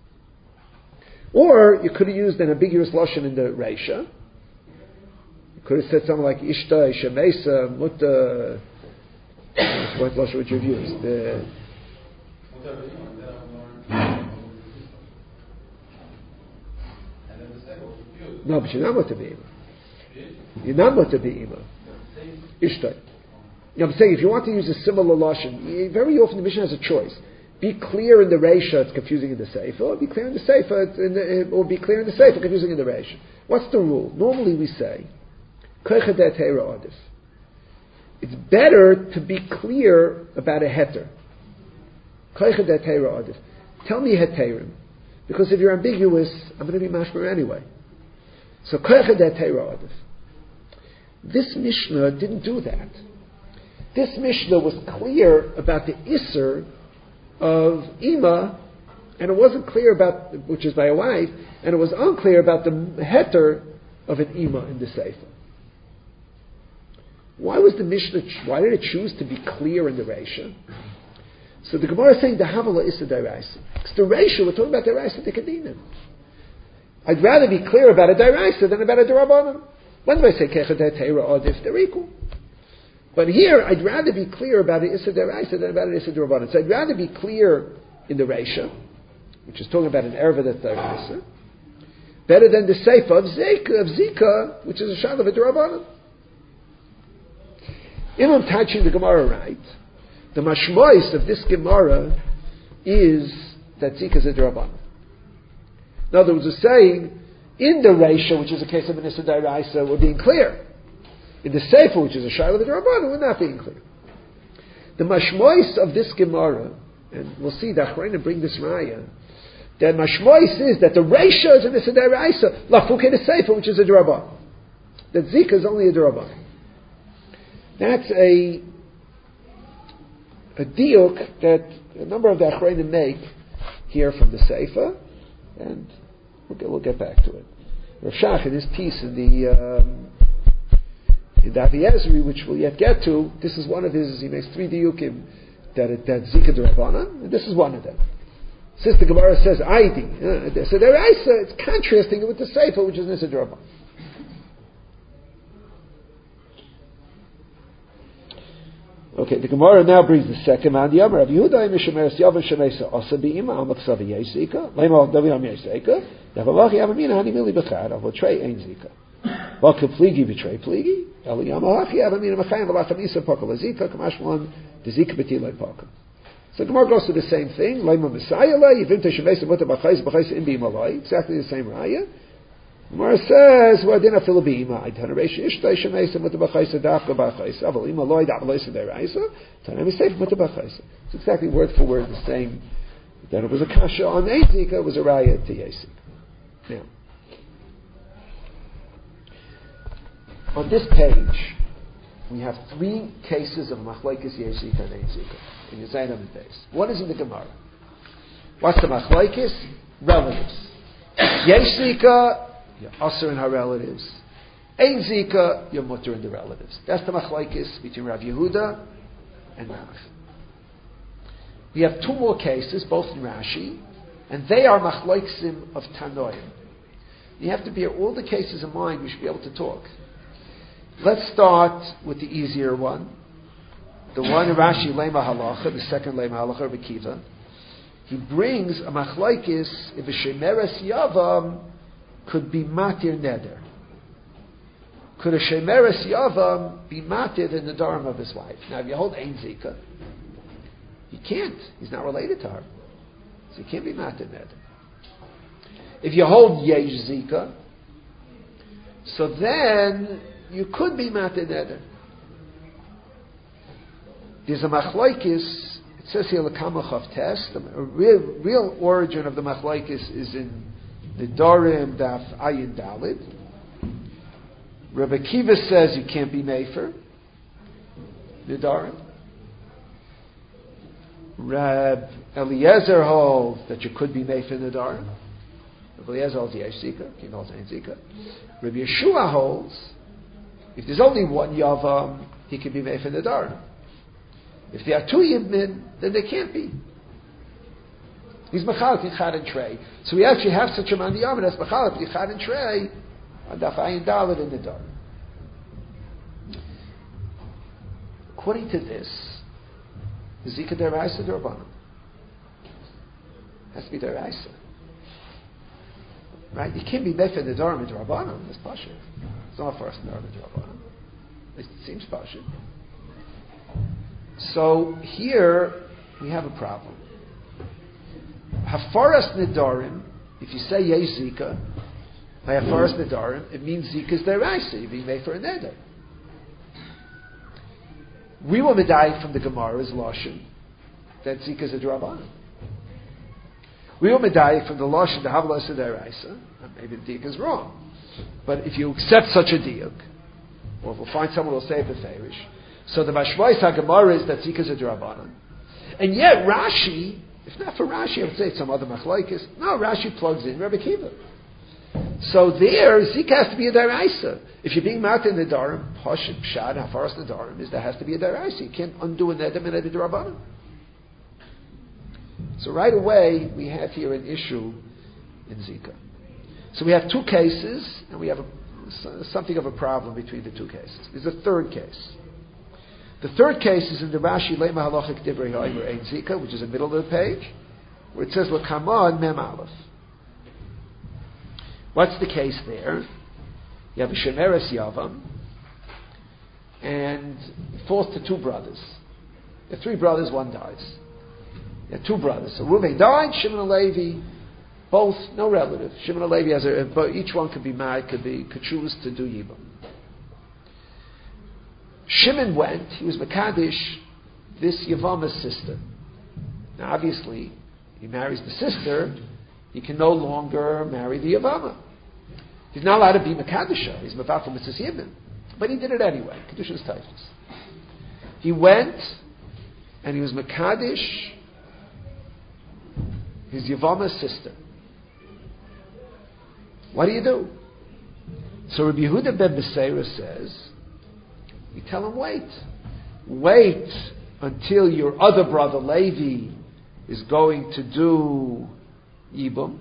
Or you could have used an ambiguous lashon in the Reisha. Could have said something like Ishta, Shemesa, Mutta. What lashon would you have used? The, no, but you're not Mutta Be'ima. You're not Mutta Be'ima. Ishta. You know, I'm saying if you want to use a similar lashon, very often the Mishnah has a choice. Be clear in the Reisha, it's confusing in the Seifa, or be clear in the Seifa, or be clear in the Seifa, confusing in the Reisha. What's the rule? Normally we say, it's better to be clear about a heter. Tell me heterim. Because if you're ambiguous, I'm going to be mashmer anyway. So this Mishnah didn't do that. This Mishnah was clear about the Isser of Ima, and it wasn't clear about, which is by a wife, and it was unclear about the heter of an Ima in the Seifa. Why was the Mishnah, why did it choose to be clear in the Reisha? So the Gemara is saying the Havala is the Deraisa. Because the Reisha, we're talking about Deraisa Tekadinim. I'd rather be clear about a Deraisa than about a Derabanan. When do I say Kechadet Teira Adif? They're equal. But here, I'd rather be clear about an Issa Deraisa than about an Issa Derabanan. So I'd rather be clear in the Reisha, which is talking about an Erva that's Deraisa, better than the Seifa of Zika, of Zika, which is a Shal of a Derabanan. If I'm touching the Gemara right, the mashmois of this Gemara is that Zika is a Derabanan. In other words, we're saying, in the Reisha, which is a case of an Issa Deraisa, we're being clear. In the Sefer, which is a Shaila B'Drabanan, we're not being clear. The mashmois of this Gemara, and we'll see that Achrayim bring this Raya, the mashmois is that the Reisha is in the Sedei Raisa, Lafuke the Sefer, which is a Drabanan. That Zika is only a Drabanan. That's a a diuk that a number of the Achrayim make here from the Sefer, and we'll get, we'll get back to it. Rav Shach, in his piece in the um, in the Avi Ezri, which we'll yet get to, this is one of his. He makes three diukim that it, that Zika D'Rabbanan, and this is one of them. Since the Gemara says Aidi, uh, so there it's contrasting it with the Sefer, which is Nisa D'Rabbanan. Okay, the Gemara now brings the second man. The Amar Rav Yehuda Mishameres Yavan Shemesa Asa Beima Al Maksavi Yesika Lema Davi Am Yesika Yavavachi Avamina Hani Mili Bechad Avot Trei Ein Zika Vakel Pligi Betray Pligi Eli Yamahachi Avamina Mechayim Valatamisa Pakal Zika Kamashmalan Dezika Betilay Pakal. So the Gemara goes to the same thing. Lema Messiah La Yivim Teshemesa Muta Bachais Bachais Imbi Malai. Exactly the same raya. Gemara says, "Well, didn't feel be ima. I turn a ratio. Ishtai shemesa mutabachaysa dafka bachaysa. Aval ima loy daflaysa deraisa. Turn a mistake mutabachaysa." It's exactly word for word the same. Then it was a kasha on Ezika. It was a raya to Yesik. Now, on this page, we have three cases of machlokes Yesika and Ezika in the Zayin Amid Beis. What is in the Gemara? What's the machlokes? Relatives. Yesika. You're usher in her relatives. Ein Zika, you're mutter in the relatives. That's the machlokes between Rav Yehuda and Rav. We have two more cases, both in Rashi, and they are machlokesim of Tanoim. You have to bear all the cases in mind. We should be able to talk. Let's start with the easier one. The one in Rashi, Lema Halacha, the second Lema Halacha, Rabbi Kiva. He brings a machlokes if a shemeres yavam could be matir neder. Could a shemeres yavam be matir in the darim of his wife? Now, if you hold Ein Zika, he can't. He's not related to her, so he can't be matir neder. If you hold Yesh Zika, so then you could be matir neder. There's a machlokes. It says here l'kamachav test. A real, real origin of the machlokes is in the Dorim Daf Ayin Dalid. Rabbi Kiva says you can't be mefer the Dorim. Rab Eliezer holds that you could be mefer the Dorim. Rabbi Eliezer holds Yesh Zika. He holds Ein Zika. Rabbi Yeshua holds if there's only one Yavam, he can be mefer the Dorim. If there are two Yibmin, then they can't be. He's Mechalek in Chad and Trey. So we actually have such a man the Yom that's Mechalek in Chad and Trey on Daf Ayin Daled in the Dar. According to this, the Zika Deraisa D'Rabbanan has to be Deraisa. Right? You can't be Mefer the Dar in D'Rabbanan. That's Pasha. It's not for us in D'Rabbanan. It seems Pasha. So here we have a problem. Hafaras Nidarim, if you say Yesh Zika, by Hafaras Nidarim, it means Zika is deraisa. You're being made for a neder. We will medayik from the Gemara's Lashon that Zika is a D'Rabbanan. We will medayik from the Lashon the Havla is a deraisa. Maybe the diuk is wrong, but if you accept such a diuk, or if we'll find someone who will say it beferish, so the Mashmois HaGemara is that Zika is a D'Rabbanan, and yet Rashi. If not for Rashi, I would say it's some other machlokes. No, Rashi plugs in Rabbi Kiva. So there, Zika has to be a deraisa. If you're being marked in the darim, Pashut Pshad Hafaras the darim is there has to be a deraisa. You can't undo an edem and edem d'Rabbanan. So right away we have here an issue in Zika. So we have two cases, and we have a, something of a problem between the two cases. There's a third case. The third case is in the Rashi Lema Halachik Divrei Ha'omer Ein Zika, which is in the middle of the page, where it says L'Kamon Mem Aleph. What's the case there? You have a Shemeres Yavam, and it falls to two brothers. There are three brothers, one dies. There are two brothers. So Reuven died, Shimon and Levi, both no relative. Shimon and Levi has a, but each one could be married, could be could choose to do Yibam. Shimon went, he was Mekadesh, this Yavama's sister. Now obviously, he marries the sister, he can no longer marry the Yavama. He's not allowed to be Mekadesha, he's Mavakel Mitzvahs Yibim. But he did it anyway, Kedusha's Taifus. He went, and he was Mekadesh, his Yavama's sister. What do you do? So Rabbi Yehuda ben Beseira says, you tell him, wait. Wait until your other brother Levi is going to do Yibum.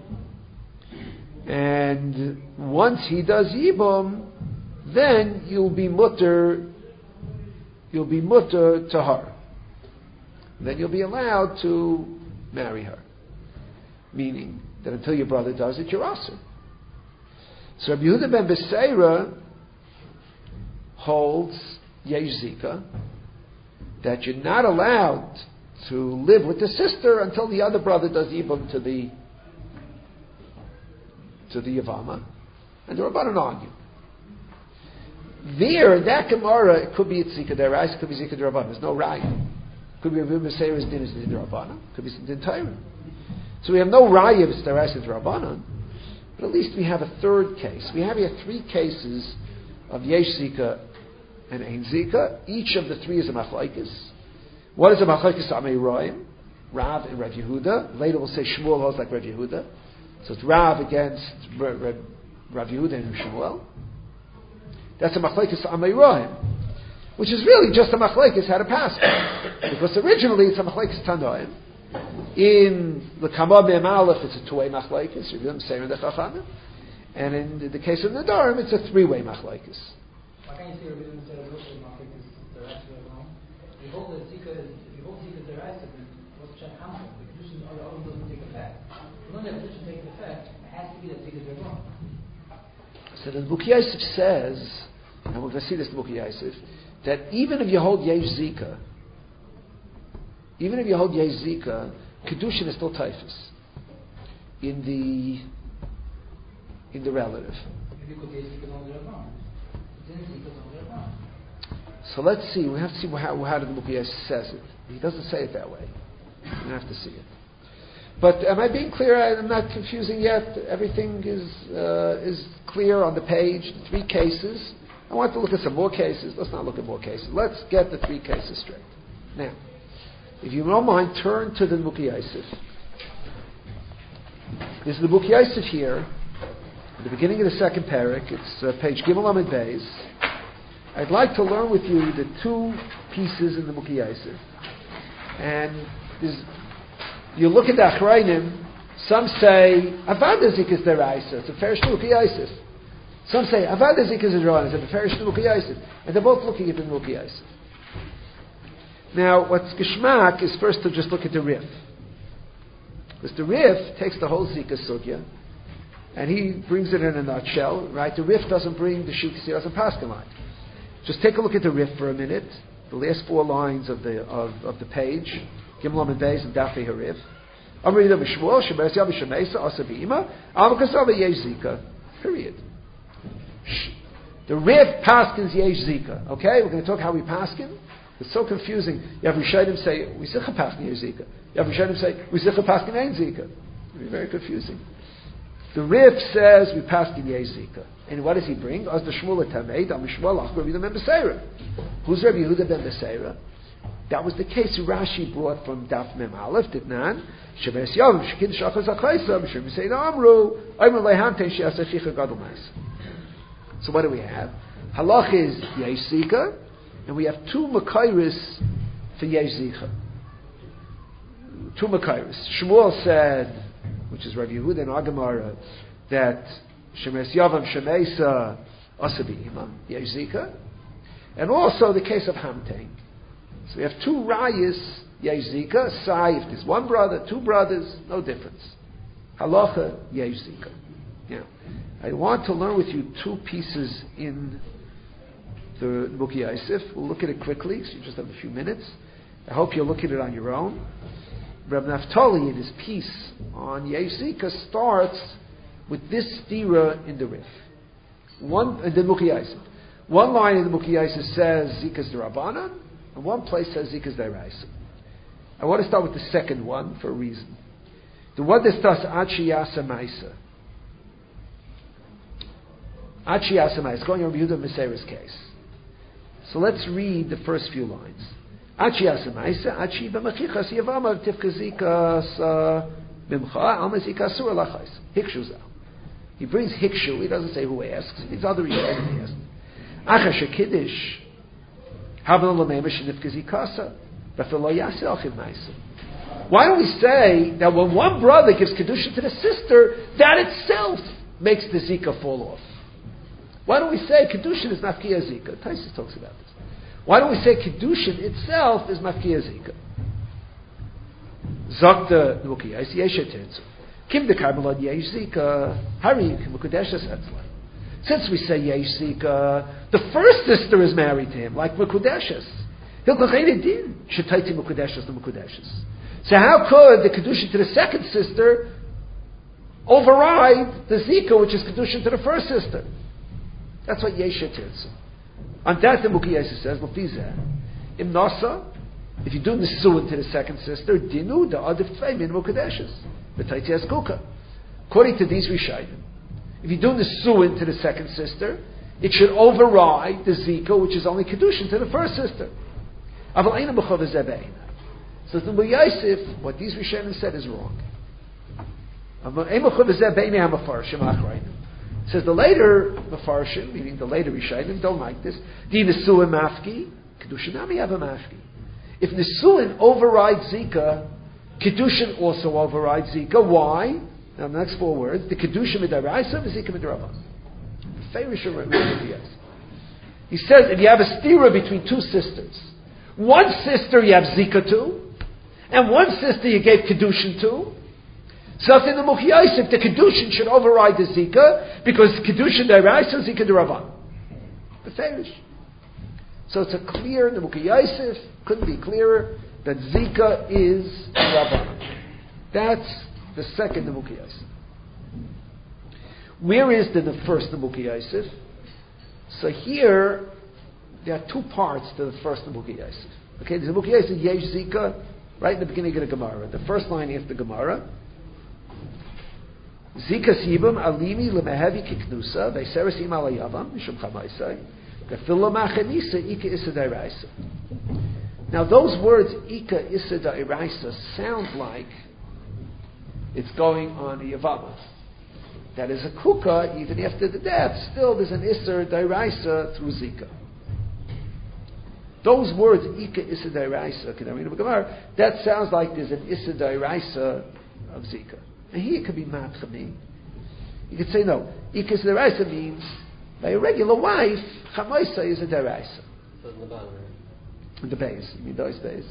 And once he does Yibum, then you'll be mutter, you'll be mutter to her. Then you'll be allowed to marry her. Meaning that until your brother does it, you're asur. So Rabbi Yehuda ben Beseira holds Yesh Zika, that you're not allowed to live with the sister until the other brother does Yibum to the to the Yavama, and the Rabbanan argue. There, in that Gemara, it could be Zika Derais, it could be Zika Derabbanan. There's no right. It could be Rabbi Beseira's din is din Derabbanan, it could be din Torah. So we have no raya of Derais and Derabbanan. But at least we have a third case. We have here three cases of Yesh Zika and Ein Zika. Each of the three is a machlokes. One is a machlokes Amei Roim, Rav and Rav Yehuda. Later we'll say Shmuel holds like Rav Yehuda. So it's Rav against Rav, Rav Yehuda and Shmuel. That's a machlokes Amei Roim, which is really just a machlokes how to pass it. Because originally it's a machlokes Tanoim. In the Kamah Mem Aleph, it's a two-way machlokes. You're going to say the Chachamim, and in the case of Nedarim, it's a three-way machlokes. Why can't you say Rabbi Yehuda said also machlokes the rest of the wrong? If you hold the Zika, if you hold Zika the rest of it, what's Shem Hamza? The condition of the other doesn't take effect. When the condition takes effect, it has to be that Zika is wrong. So the Bukhi Yosef says, and we're going to see this in Bukhi Yosef, that even if you hold Yesh Zika, even if you hold Yesh Zika, Kedushin is still Taifus in the in the relative. So let's see. We have to see how, how the Bukhi says it. He doesn't say it that way. We have to see it. But am I being clear? I'm not confusing yet. Everything is uh, is clear on the page. The three cases. I want to look at some more cases. Let's not look at more cases. Let's get the three cases straight. Now, if you don't mind, turn to the Bukhi Yosef. This is the Bukhi Yosef here, at the beginning of the second parak. It's uh, page Gimel Amid Beis. I'd like to learn with you the two pieces in the Bukhi Yosef. And you look at the Achrayim, some say, Avad Zik is deraisa, it's a Ferish Bukhi Yosef. Some say, Avad Zik is a Deraisa, it's a Ferish Bukhi Yosef. And they're both looking at the Bukhi Yosef. Now, what's Geshmak is first to just look at the Rif. Because the Rif takes the whole Zika Sugya, and he brings it in a nutshell, right? The Rif doesn't bring the Shikas, he doesn't pass the line. Just take a look at the Rif for a minute, the last four lines of the of, of the page, Gimel Amid Beis and Dafei Harif. Amrida Mishmuel, Shemeres Yav Shemesa, Asa B'ima, Amakasava Yesh Zika. Period. The Rif paskins Yesh Zika. Okay, we're going to talk how we paskin. It's so confusing. You have Rishonim say, we zicha paskin Yesh Zika. You have Rishonim say, we zicha paskin Ein Zika. It's very confusing. The Rif says, we paskin Yesh Zika. And what does he bring? As the Shmuel Tameid, Am Shmuel Ach, Rabbi Yehuda ben Beseira. Who's Rabbi Yehuda ben Beseira? That was the case Rashi brought from Daf Mem Aleph, Ditnan. Shemes Yom, Shekin Shachar Zachaysa, Mishrim Yisayna Amru, Aymer Lehante Sheasa Chicha Gadol Mas. So what do we have? Halach is Yesh Zika, and we have two Makairis for Yesh Zika. Two Makairis. Shmuel said, which is Rabbi Yehuda and Agamara, that Shemes Yavam Shemesa Asabima, Yesh Zika, and also the case of Hamtain. So we have two Rayas, Yesh Zika, Sai, if there's one brother, two brothers, no difference. Halacha, Yesh Zika. Now, I want to learn with you two pieces in the Bukhi Yosef. We'll look at it quickly, so you just have a few minutes. I hope you'll look at it on your own. Reb Naftali, in his piece on Yesh Zika, starts with this stira in the Rif. One, in the Bukhi Yosef. One line in the Mukiyasa says Zika's Derabanan, and one place says Zika's Deraisa. I want to start with the second one for a reason. The one that starts Achiyasa Maisa. Achiyasa Maisa, going on Yehuda Meseir's case. So let's read the first few lines. Achiyasa Maisa, Achi b'machichas yavama tifkazikas bimcha almazika sur lachais. Hikshuzah. He brings Hikshu, he doesn't say who asks, it's other reasons he asks. Achash Kiddush, Havel Lamemish Nifkazikasa, Bafilo Yase Achiv Maisa. Why don't we say that when one brother gives Kedusha to the sister, that itself makes the Zika fall off? Why don't we say Kedushin is Mafkiya Zika? Taisus talks about this. Why don't we say Kedushin itself is Mafkiya Zika? Zakta Nukiya, Yesha Tetsu. Kim de Karmelad Yesh Zika, Hari Mukudesha Setzla. Since we say Yesh Zika, the first sister is married to him, like Mukudeshes. Hilkachayne Din, Shetaiti Mukudeshes the Mukudeshes. So how could the Kedushin to the second sister override the Zika, which is Kedushin to the first sister? That's what Yesha Tirtzu. On that the Mukiyesa says, Lafizah, Im Nasa, if you do Nisuin to the second sister, Dinu, the Adif Tvei Min Mukudeshes. According to these Rishayim, if you do Nisuin to the second sister, it should override the Zika, which is only Kedushin to the first sister. So the Yosef, what these Rishayim said is wrong. Says the later Mefarshim, meaning the later Rishayim, don't like this. Di Nisuin Mafki, Kedushinami have a Mafki. If Nisuin overrides Zika, Kedushin also overrides Zika. Why? Now the next four words. The Kedushin midaraisa, the Zika midarabban. He says if you have a stira between two sisters, one sister you have Zika to, and one sister you gave Kedushin to, so in the Mukiyosef, the Kedushin should override the Zika, because Kedushin daraisa, Zika darabban. The Farish. So it's a clear in the Mukiyosef, couldn't be clearer, that Zika is Rabban. That's the second Nebuchadnezzar Yosef. Where is the, the first Nebuchadnezzar Yosef? So here, there are two parts to the first Nebuchadnezzar Yosef. Okay, the Nebuchadnezzar Yosef Yesh Zika, right in the beginning of the Gemara. The first line after the Gemara. Zika Sibam Alimi Lemehevi Kiknusa, Vaiseres Im Alayavam, Mishum Chamaisai, Gafilla Machanisa, Ika Issa Dairaisa. Now those words, Ika Issa Dairaisa, sound like it's going on a Yavama. That is a Kuka, even after the death, still there's an Issa Dairaisa through Zika. Those words, Ika Issa Dairaisa, that sounds like there's an Issa Dairaisa of Zika. And here it could be Matchami. You could say, no, Ika Issa Dairaisa means, by a regular wife, Chamaisa is a Dairaisa. So in the bottom, In the base, you mean those base?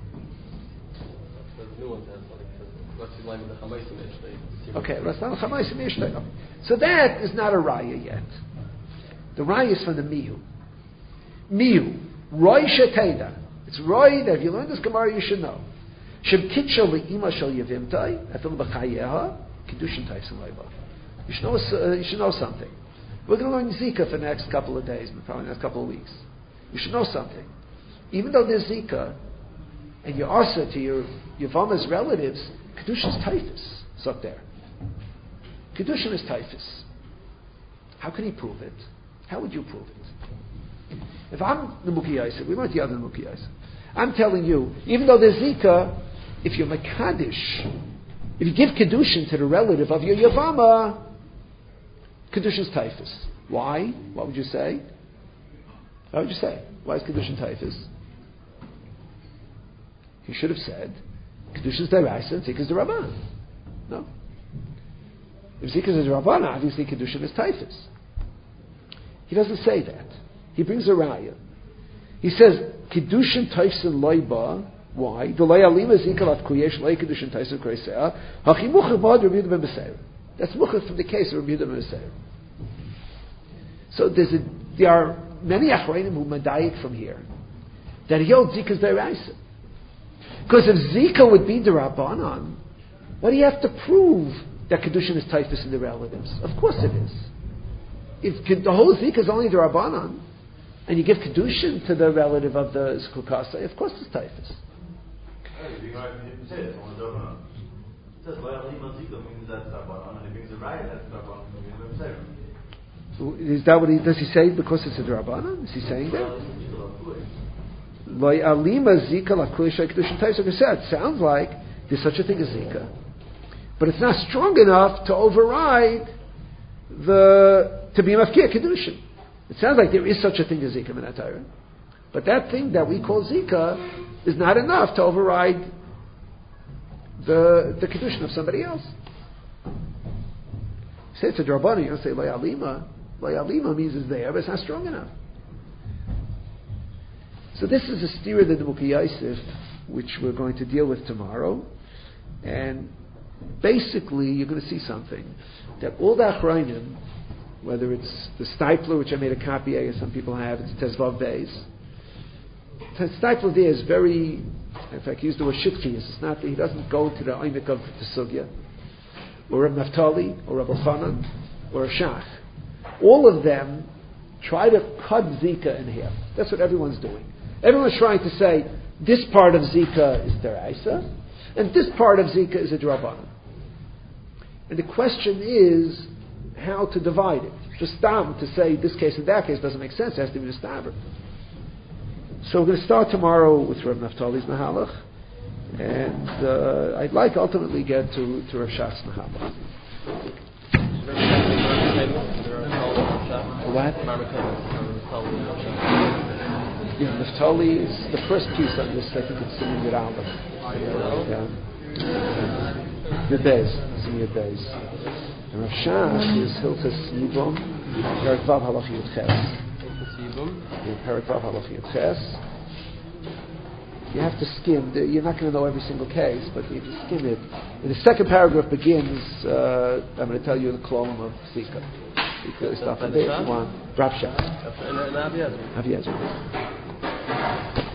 The new one sounds like, what's the line with the Chamaisa Mishnah? Okay, that's not a Chamaisa Mishnah. So that is not a Raya yet. The Raya is from the Mihu. Mihu. Roy Sheteda. It's Roy that if you learn this Gemara, you should know. Shem Kitchel Le'ima Shel Yevimtai, Efil B'chayeha, Kiddushin Taifsim Leiba. You should know, uh, you should know something. We're going to learn Zika for the next couple of days, probably the next couple of weeks. You should know something. Even though there's Zika, and you asa to your Yavama's relatives, Kedushin is typhus. It's up there. Kedushin is typhus. How can he prove it? How would you prove it? If I'm the Mukiyasa, we weren't the other Mukiyasa. I'm telling you, even though there's Zika, if you're Makadish, if you give Kedushin to the relative of your Yavama, Kedushin is typhus. Why? What would you say? What would you say? Why is Kedushin typhus? He should have said, Kedushin is Daraisa and Zika is the Rabban. No. If Zika is the Rabban, obviously Kedushin is typhus. He doesn't say that. He brings a raya. He says, Kedushin typhsin loiba. Why? That's muchach from the case of Rabbi Yehuda ben Beseir. So there's a, there are many achronim who medayik from here that he holds Zika's deraisa. Because if Zika would be the Rabbanan, what do you have to prove that Kedushin is typhus in the relatives? Of course it is. If the whole Zika is only the Rabbanan, and you give kedushin to the relative of the zikukasa, of course it's typhus. Hey, you know, you say it on the Dovana. It says loyal lima zika means that's Rabbanon, and it means a riot that's Rabbanon. Is that what he does? He say because it's a Rabbanon? Is he saying that? Loyal lima zika lakuy kedushin typhus. Like I said, it sounds like there's such a thing as zika, but it's not strong enough to override the to be mafkir kedushin. It sounds like there is such a thing as zika min Torah, but that thing that we call zika is not enough to override the the kedushin of somebody else. You say it's a drabana, you don't say loyalima. Loyalima means it's there, but it's not strong enough. So this is a stira the Mukhi Yosef, which we're going to deal with tomorrow, and basically you're going to see something that all the achrayim, whether it's the Stipler, which I made a copy of, as some people have, it's Tezvav Beis. The Stipler there is very, in fact, he used the word shitkius. It's not, he doesn't go to the oimik of the sugya, or Reb Naftali, or Reb Elchanan, or a Shach. All of them try to cut Zika in half. That's what everyone's doing. Everyone's trying to say, this part of Zika is deraisa, and this part of Zika is a drabanan. And the question is, how to divide it. Just stam to say this case and that case doesn't make sense. It has to be the stabber. So we're going to start tomorrow with Rav Naftali's Mahalach, and uh, I'd like ultimately get to to Rav Shach's Mahalach. What? Yeah, Naftali is the first piece on this. I think it's Siman Yud Aleph. Yeah. Yud Beis, Siman Yud Beis. And Rav Shach is Hilchas Yibum, Perek Vav Halach Yud Ches. Hilchas Yibum? Yeah, Perek Vav Halach Yud Ches. You have to skim. You're not going to know every single case, but you have to skim it. And the second paragraph begins, uh, I'm going to tell you the kolum of Zika. You can start from there if you want. Rav Shach. And Avi Yezer. Avi Yezer.